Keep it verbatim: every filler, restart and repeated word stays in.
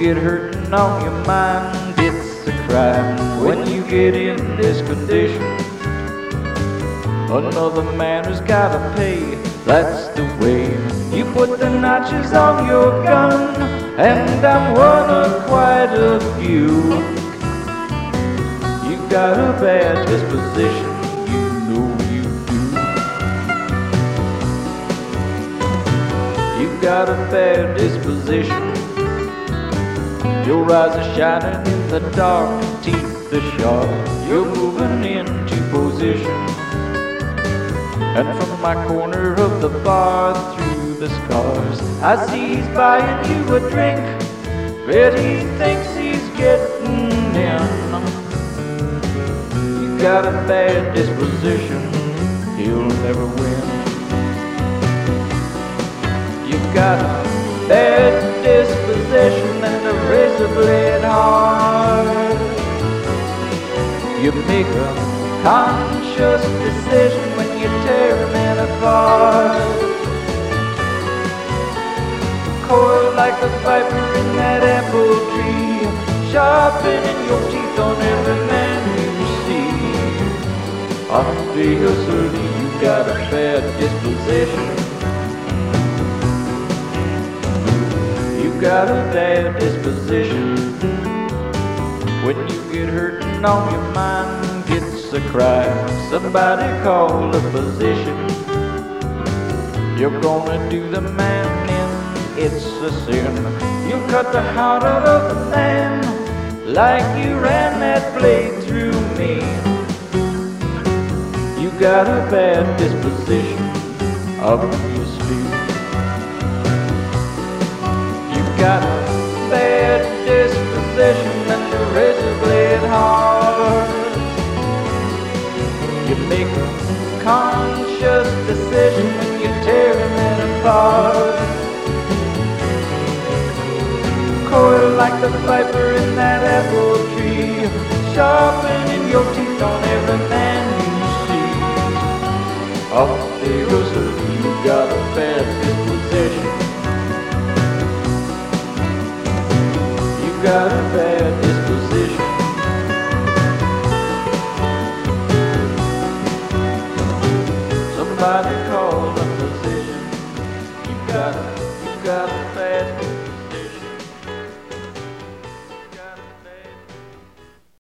get hurt and on your mind, it's a crime when you get in this condition. Another man has gotta pay, that's the way. You put the notches on your gun, and I'm one of quite a few. You've got a bad disposition, you know you do. You've got a bad disposition. Your eyes are shining in the dark, teeth are sharp. You're moving into position. And from my corner of the bar, through the scars, I see he's buying you a drink. Bet he thinks he's getting in. You got a bad disposition, he'll never win. You got a bad disposition and a razor blade heart. You make a conscious decision when you tear a man apart. Coiled like a viper in that apple tree, sharpening your teeth on every man you see. Obviously you got a bad disposition. You got a bad disposition. When you get hurt and on your mind gets a crime, somebody call a physician. You're gonna do the man in, it's a sin. You'll cut the heart out of the man like you ran that blade through me. You got a bad disposition, obviously. You got a bad disposition and a razor blade heart. You make a conscious decision when you tear a man apart. Coiled like the viper in that apple